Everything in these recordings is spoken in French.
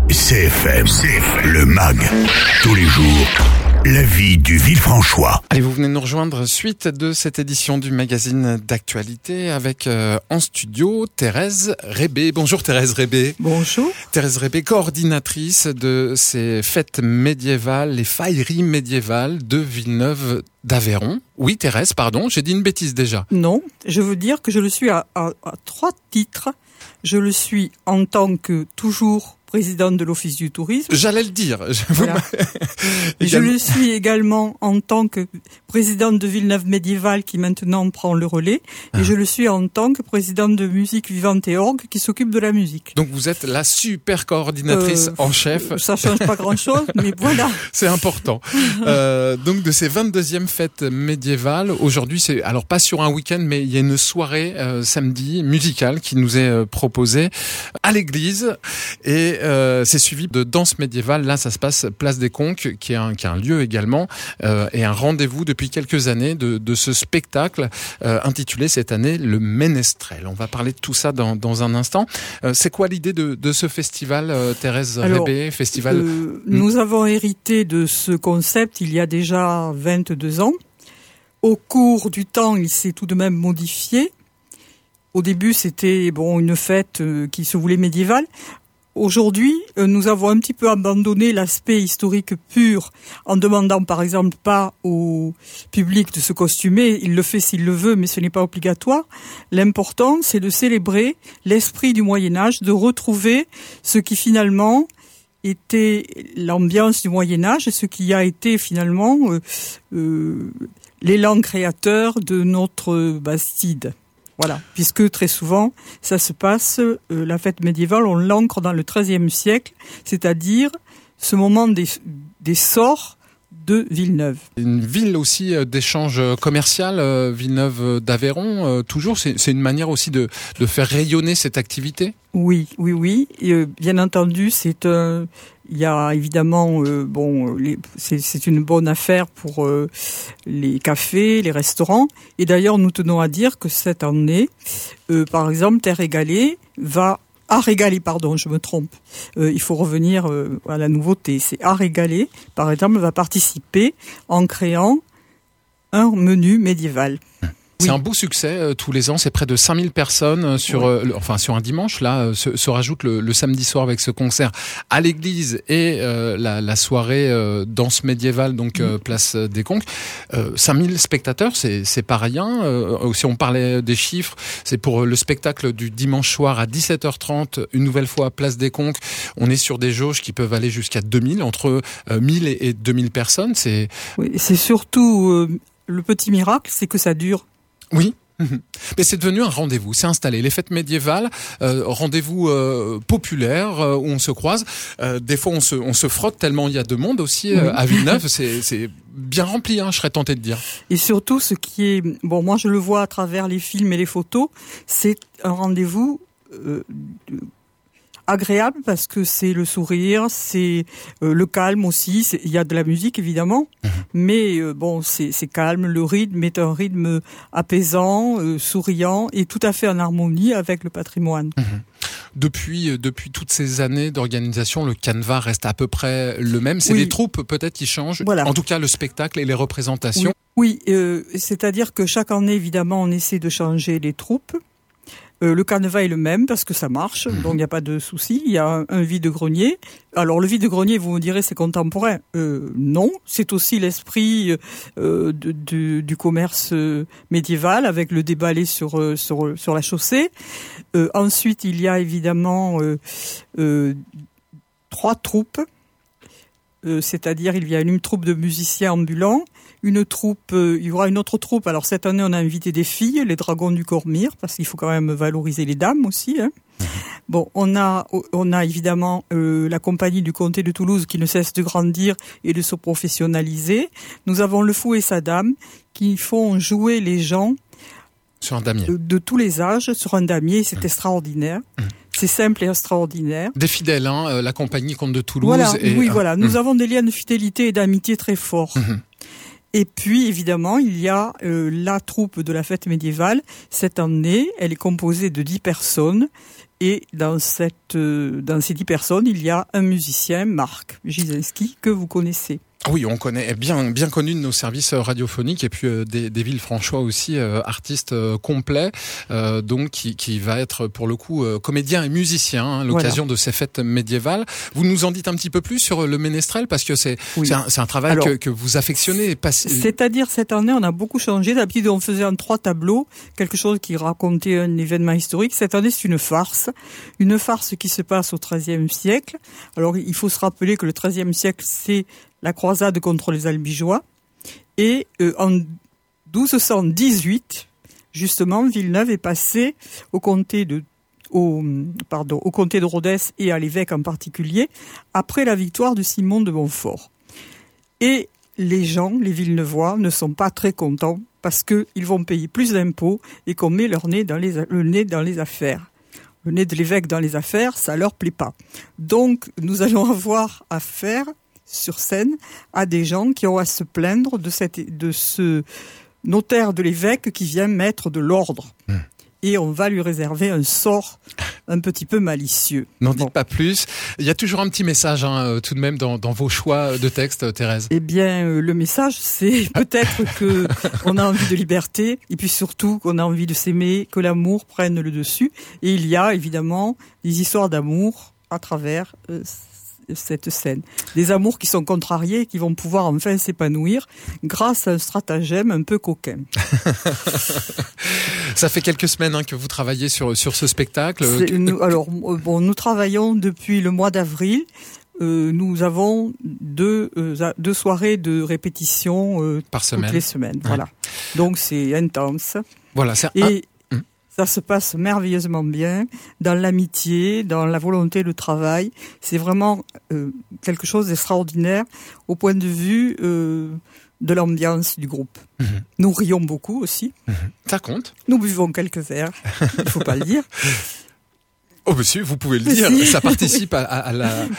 CFM, le MAG, tous les jours, la vie du Villefranchois. Allez, vous venez nous rejoindre suite de cette édition du magazine d'actualité avec en studio Thérèse Rébé. Bonjour Thérèse Rébé. Bonjour. Thérèse Rébé, coordinatrice de ces fêtes médiévales, les failleries médiévales de Villeneuve d'Aveyron. Oui Thérèse, pardon, j'ai dit une bêtise déjà. Non, je veux dire que je le suis à 3 titres. Je le suis en tant que toujours présidente de l'Office du tourisme. J'allais le dire. Voilà. Je le suis également en tant que présidente de Villeneuve Médiéval qui maintenant prend le relais. Et je le suis en tant que présidente de Musique Vivante et Orgue qui s'occupe de la musique. Donc vous êtes la super coordinatrice en chef. Ça change pas grand-chose, mais voilà. C'est important. Donc de ces 22e fêtes médiévales, aujourd'hui c'est, alors pas sur un week-end, mais il y a une soirée samedi musicale qui nous est proposée à l'église. Et c'est suivi de danse médiévale. Là, ça se passe place des Conques, qui est un lieu également, et un rendez-vous depuis quelques années de ce spectacle intitulé cette année le Ménestrel. On va parler de tout ça dans un instant. C'est quoi l'idée de ce festival, Thérèse Rébé, festival Nous avons hérité de ce concept il y a déjà 22 ans. Au cours du temps, il s'est tout de même modifié. Au début, c'était une fête qui se voulait médiévale. Aujourd'hui, nous avons un petit peu abandonné l'aspect historique pur en demandant par exemple pas au public de se costumer. Il le fait s'il le veut, mais ce n'est pas obligatoire. L'important, c'est de célébrer l'esprit du Moyen-Âge, de retrouver ce qui finalement était l'ambiance du Moyen-Âge et ce qui a été finalement l'élan créateur de notre Bastide. Voilà, puisque très souvent, ça se passe, la fête médiévale, on l'ancre dans le XIIIe siècle, c'est-à-dire ce moment des sorts de Villeneuve. Une ville aussi d'échange commercial, Villeneuve d'Aveyron, toujours, c'est une manière aussi de faire rayonner cette activité ? Oui. Et, bien entendu, il y a évidemment, c'est une bonne affaire pour les cafés, les restaurants. Et d'ailleurs, nous tenons à dire que cette année, par exemple, Terre Régalée je me trompe. Il faut revenir à la nouveauté. C'est Art Régalé, par exemple, va participer en créant un menu médiéval. C'est un beau succès tous les ans, c'est près de 5000 personnes sur un dimanche. Là, se rajoute le samedi soir avec ce concert à l'église et la soirée danse médiévale, donc place des Conques. 5000 spectateurs, c'est pas rien. Si on parlait des chiffres, c'est pour le spectacle du dimanche soir à 17h30, une nouvelle fois place des Conques. On est sur des jauges qui peuvent aller jusqu'à 2000, entre 1000 et 2000 personnes. C'est surtout le petit miracle, c'est que ça dure. Oui, mais c'est devenu un rendez-vous, c'est installé. Les fêtes médiévales, rendez-vous populaire où on se croise. Des fois, on se frotte tellement il y a de monde aussi à Villeneuve. C'est bien rempli, je serais tenté de dire. Et surtout, ce qui est moi je le vois à travers les films et les photos, c'est un rendez-vous agréable parce que c'est le sourire, c'est le calme aussi. Il y a de la musique évidemment, mais c'est calme. Le rythme est un rythme apaisant, souriant et tout à fait en harmonie avec le patrimoine. Depuis toutes ces années d'organisation, le canevas reste à peu près le même. C'est les troupes peut-être qui changent. Voilà. En tout cas, le spectacle et les représentations. Oui, c'est-à-dire que chaque année, évidemment, on essaie de changer les troupes. Le canevas est le même parce que ça marche, donc il n'y a pas de souci. Il y a un vide-grenier. Alors le vide-grenier, vous me direz, c'est contemporain. Non, c'est aussi l'esprit du commerce médiéval avec le déballé sur la chaussée. Ensuite, il y a évidemment 3 troupes. C'est-à-dire il y a une troupe de musiciens ambulants, il y aura une autre troupe. Alors cette année on a invité des filles, les Dragons du Cormire, parce qu'il faut quand même valoriser les dames aussi. On a évidemment la compagnie du comté de Toulouse qui ne cesse de grandir et de se professionnaliser. Nous avons le Fou et sa dame qui font jouer les gens sur un damier de tous les âges sur un damier. C'est extraordinaire. C'est simple et extraordinaire. Des fidèles, la compagnie Comte de Toulouse. Voilà. Nous avons des liens de fidélité et d'amitié très forts. Et puis, évidemment, il y a la troupe de la fête médiévale. Cette année, elle est composée de 10 personnes. Et dans ces 10 personnes, il y a un musicien, Marc Gizinski, que vous connaissez. Oui, on connaît, bien connu de nos services radiophoniques, et puis des Villefranchois aussi, artiste complet, donc qui va être pour le coup comédien et musicien, à l'occasion de ces fêtes médiévales. Vous nous en dites un petit peu plus sur le ménestrel, parce que c'est un travail que vous affectionnez. C'est-à-dire, cette année, on a beaucoup changé. D'habitude, on faisait en 3 tableaux, quelque chose qui racontait un événement historique. Cette année, c'est une farce qui se passe au XIIIe siècle. Alors, il faut se rappeler que le XIIIe siècle, c'est la croisade contre les Albigeois. Et en 1218, justement, Villeneuve est passé au comté de Rodez et à l'évêque en particulier, après la victoire de Simon de Montfort. Et les gens, les Villeneuvois, ne sont pas très contents parce qu'ils vont payer plus d'impôts et qu'on met le nez dans les affaires. Le nez de l'évêque dans les affaires, ça leur plaît pas. Donc, nous allons avoir affaire sur scène à des gens qui ont à se plaindre de ce notaire de l'évêque qui vient mettre de l'ordre. Et on va lui réserver un sort un petit peu malicieux. N'en dites pas plus. Il y a toujours un petit message tout de même dans vos choix de texte, Thérèse. Eh bien, le message, c'est peut-être que on a envie de liberté, et puis surtout qu'on a envie de s'aimer, que l'amour prenne le dessus. Et il y a évidemment des histoires d'amour à travers cette scène. Des amours qui sont contrariés et qui vont pouvoir enfin s'épanouir grâce à un stratagème un peu coquin. Ça fait quelques semaines que vous travaillez sur ce spectacle. Nous travaillons depuis le mois d'avril. Nous avons deux soirées de répétition par semaine. Toutes les semaines. Voilà. Donc c'est intense. Voilà. Ça se passe merveilleusement bien, dans l'amitié, dans la volonté de travail. C'est vraiment quelque chose d'extraordinaire au point de vue de l'ambiance du groupe. Nous rions beaucoup aussi. Ça compte. Nous buvons quelques verres, il ne faut pas le dire. Oh monsieur, vous pouvez le dire, ça participe à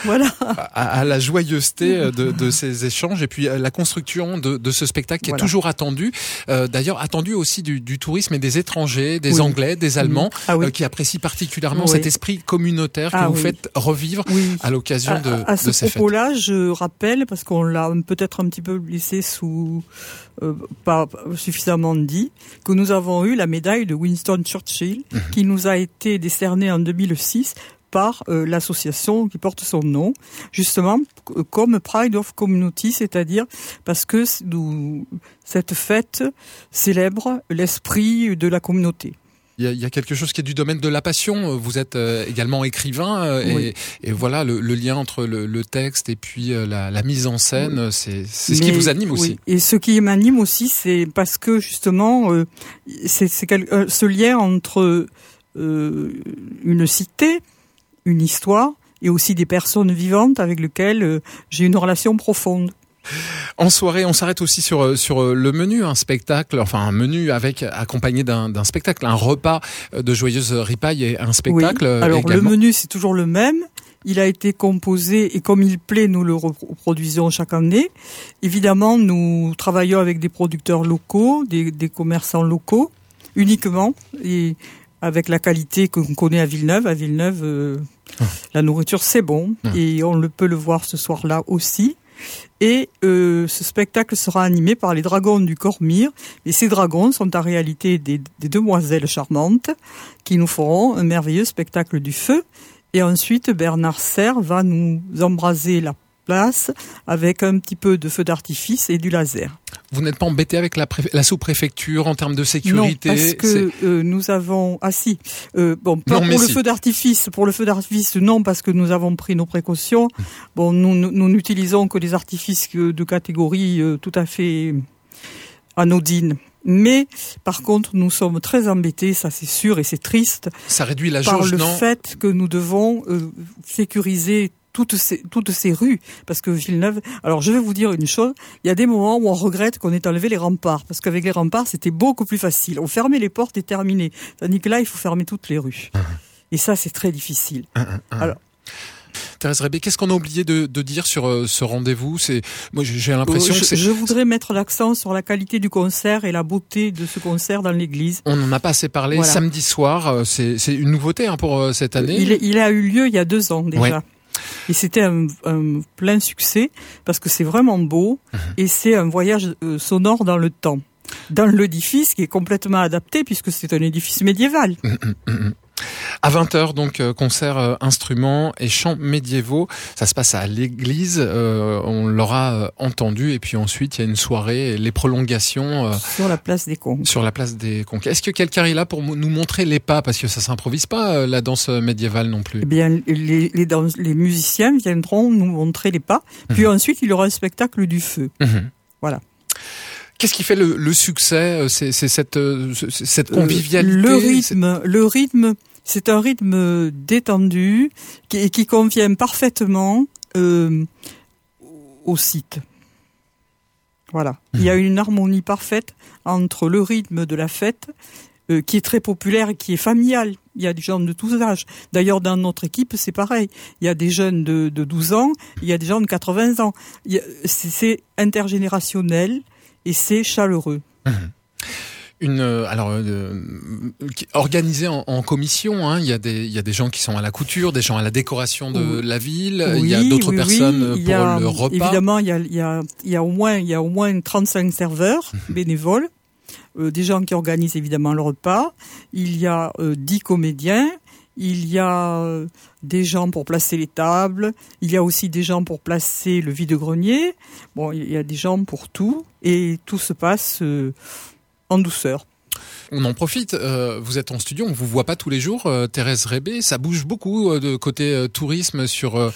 la joyeuseté de ces échanges, et puis la construction de ce spectacle qui est toujours attendu. D'ailleurs, attendu aussi du tourisme et des étrangers, des Anglais, des Allemands, qui apprécient particulièrement cet esprit communautaire que vous faites revivre à l'occasion de ces fêtes. À ce propos-là, je rappelle, parce qu'on l'a peut-être un petit peu laissé pas suffisamment dit, que nous avons eu la médaille de Winston Churchill qui nous a été décernée en 2006 par l'association qui porte son nom, justement comme Pride of Community, c'est-à-dire parce que cette fête célèbre l'esprit de la communauté. Il y a quelque chose qui est du domaine de la passion. Vous êtes également écrivain, et voilà le lien entre le texte et puis la mise en scène, c'est ce qui vous anime aussi. Et ce qui m'anime aussi, c'est parce que justement, c'est ce lien entre une cité, une histoire, et aussi des personnes vivantes avec lesquelles j'ai une relation profonde. En soirée, on s'arrête aussi sur le menu, un menu accompagné d'un spectacle, un repas de joyeuses ripailles et un spectacle. Oui. Alors également. Le menu, c'est toujours le même. Il a été composé et comme il plaît, nous le reproduisons chaque année. Évidemment, nous travaillons avec des producteurs locaux, des commerçants locaux, uniquement, et avec la qualité qu'on connaît à Villeneuve. À Villeneuve, la nourriture, c'est bon, et on peut le voir ce soir-là aussi. Et ce spectacle sera animé par les dragons du Cormire. Et ces dragons sont en réalité des demoiselles charmantes qui nous feront un merveilleux spectacle du feu. Et ensuite, Bernard Serre va nous embraser la place avec un petit peu de feu d'artifice et du laser. Vous n'êtes pas embêté avec la sous-préfecture en termes de sécurité? Non, parce que nous avons... Pour le feu d'artifice, non, parce que nous avons pris nos précautions. Bon, nous n'utilisons que des artifices de catégorie tout à fait anodine. Mais, par contre, nous sommes très embêtés, ça c'est sûr, et c'est triste. Ça réduit la jauge, par le fait que nous devons sécuriser toutes ces rues, parce que Villeneuve... Alors, je vais vous dire une chose, il y a des moments où on regrette qu'on ait enlevé les remparts, parce qu'avec les remparts, c'était beaucoup plus facile. On fermait les portes et terminé. Tandis que là, il faut fermer toutes les rues. Et ça, c'est très difficile. Alors, Thérèse Rébé, qu'est-ce qu'on a oublié de dire sur ce rendez-vous? Moi, j'ai l'impression que je voudrais mettre l'accent sur la qualité du concert et la beauté de ce concert dans l'église. On n'en a pas assez parlé. Voilà. Samedi soir, c'est une nouveauté pour cette année. Il a eu lieu il y a 2 ans déjà. Ouais. Et c'était un plein succès parce que c'est vraiment beau et c'est un voyage sonore dans le temps. Dans l'édifice qui est complètement adapté puisque c'est un édifice médiéval. À 20h, donc, concert instruments et chants médiévaux. Ça se passe à l'église, on l'aura entendu. Et puis ensuite, il y a une soirée, les prolongations. Sur la place des Conques. Sur la place des Conques. Est-ce que quelqu'un est là pour nous montrer les pas? Parce que ça s'improvise pas, la danse médiévale non plus. Eh bien, les musiciens viendront nous montrer les pas. Puis ensuite, il y aura un spectacle du feu. Voilà. Qu'est-ce qui fait le succès? C'est cette convivialité. Le rythme, c'est un rythme détendu qui convient parfaitement au site. Voilà. Il y a une harmonie parfaite entre le rythme de la fête, qui est très populaire et qui est familial. Il y a des gens de tous âges. D'ailleurs, dans notre équipe, c'est pareil. Il y a des jeunes de 12 ans, il y a des gens de 80 ans. C'est intergénérationnel. Et c'est chaleureux. Organisé en commission, hein. Il y a des gens qui sont à la couture, des gens à la décoration de la ville. Oui, il y a d'autres personnes pour le repas. Évidemment, il y a au moins 35 serveurs bénévoles, des gens qui organisent évidemment le repas. Il y a 10 comédiens. Il y a des gens pour placer les tables. Il y a aussi des gens pour placer le vide-grenier. Bon, il y a des gens pour tout. Et tout se passe en douceur. On en profite. Vous êtes en studio, on vous voit pas tous les jours. Thérèse Rébé, ça bouge beaucoup de côté tourisme sur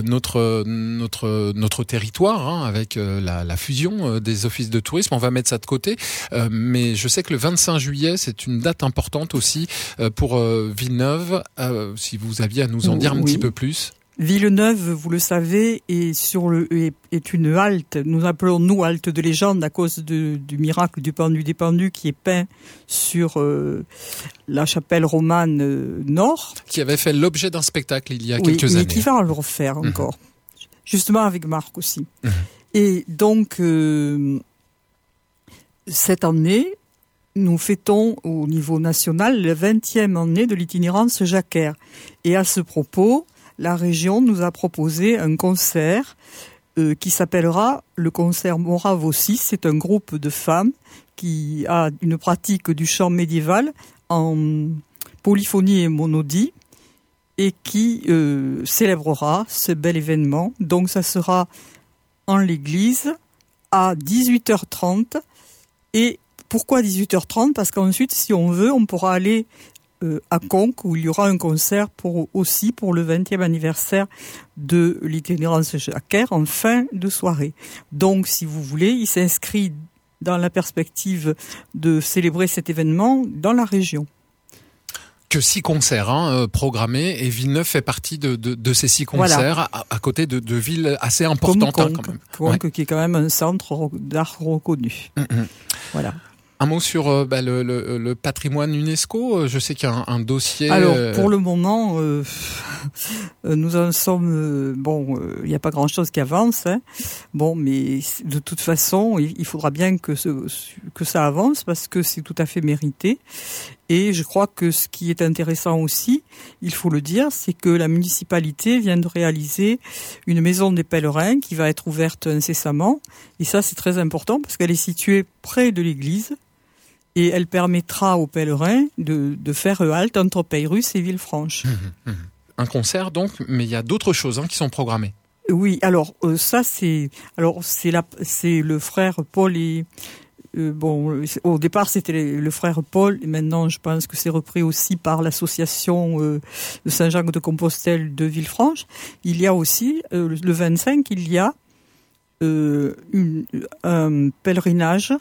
notre territoire, hein, avec la fusion des offices de tourisme. On va mettre ça de côté. Mais je sais que le 25 juillet, c'est une date importante aussi pour Villeneuve. Si vous aviez à nous en dire un petit peu plus. Villeneuve, vous le savez, est une halte. Nous appelons halte de légende à cause du miracle du pendu des pendus qui est peint sur la chapelle romane nord. Qui avait fait l'objet d'un spectacle il y a quelques années. Mais qui va le refaire encore. Justement avec Marc aussi. Et donc, cette année, nous fêtons au niveau national la 20e année de l'itinérance jacquaire. Et à ce propos, la région nous a proposé un concert qui s'appellera le concert Moravo 6. C'est un groupe de femmes qui a une pratique du chant médiéval en polyphonie et monodie et qui célébrera ce bel événement. Donc ça sera en l'église à 18h30. Et pourquoi 18h30 ? Parce qu'ensuite, si on veut, on pourra aller à Conques, où il y aura un concert pour le 20e anniversaire de l'itinérance jacquaire en fin de soirée. Donc, si vous voulez, il s'inscrit dans la perspective de célébrer cet événement dans la région. Que 6 concerts programmés, et Villeneuve fait partie de ces 6 concerts, voilà. à côté de villes assez importantes. Comme Conques, Conques, qui est quand même un centre d'art reconnu. Voilà. Un mot sur le patrimoine UNESCO. Je sais qu'il y a un dossier. Alors pour le moment, nous en sommes. Il n'y a pas grand-chose qui avance. Hein. Bon, mais de toute façon, il faudra bien que ça avance parce que c'est tout à fait mérité. Et je crois que ce qui est intéressant aussi, il faut le dire, c'est que la municipalité vient de réaliser une maison des pèlerins qui va être ouverte incessamment. Et ça, c'est très important parce qu'elle est située près de l'église. Et elle permettra aux pèlerins de faire halte entre Payerus et Villefranche. Un concert donc, mais il y a d'autres choses qui sont programmées. Oui, alors ça c'est le frère Paul et au départ c'était le frère Paul et maintenant je pense que c'est repris aussi par l'association de Saint-Jacques de Compostelle de Villefranche. Il y a aussi le 25 il y a un pèlerinage.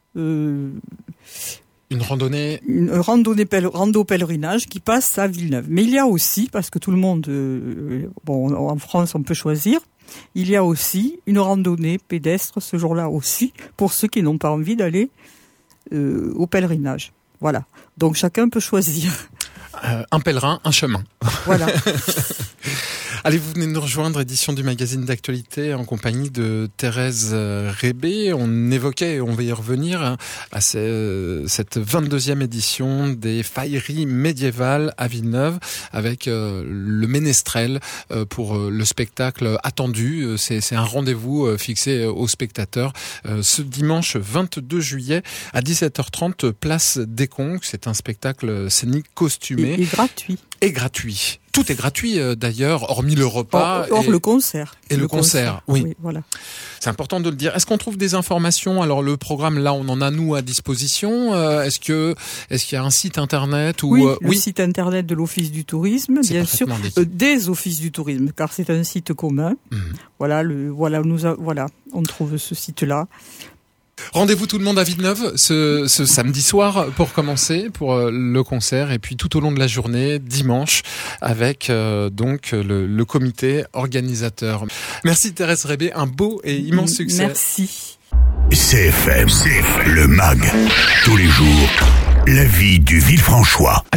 Une randonnée rando-pèlerinage qui passe à Villeneuve. Mais il y a aussi, parce que tout le monde, en France on peut choisir, il y a aussi une randonnée pédestre ce jour-là aussi, pour ceux qui n'ont pas envie d'aller au pèlerinage. Voilà. Donc chacun peut choisir. Un pèlerin, un chemin. Voilà. Allez, vous venez de nous rejoindre, édition du magazine d'actualité en compagnie de Thérèse Rébé. On évoquait, et on va y revenir, à cette 22e édition des Failleries médiévales à Villeneuve avec le Ménestrel pour le spectacle attendu. C'est un rendez-vous fixé aux spectateurs ce dimanche 22 juillet à 17h30, place des Conques. C'est un spectacle scénique costumé. Et gratuit. Et gratuit. Tout est gratuit d'ailleurs, hormis le repas. Or le concert. Et le concert, oui. Voilà. C'est important de le dire. Est-ce qu'on trouve des informations? Alors le programme, là, on en a nous à disposition. Est-ce qu'il y a un site internet ou le site internet de l'Office du tourisme, bien sûr, des Offices du tourisme, car c'est un site commun. Voilà, on trouve ce site-là. Rendez-vous tout le monde à Villeneuve ce samedi soir pour commencer, pour le concert, et puis tout au long de la journée, dimanche, avec donc le comité organisateur. Merci Thérèse Rébé, un beau et immense succès. Merci. CFM, le MAG, tous les jours, la vie du Villefranchois.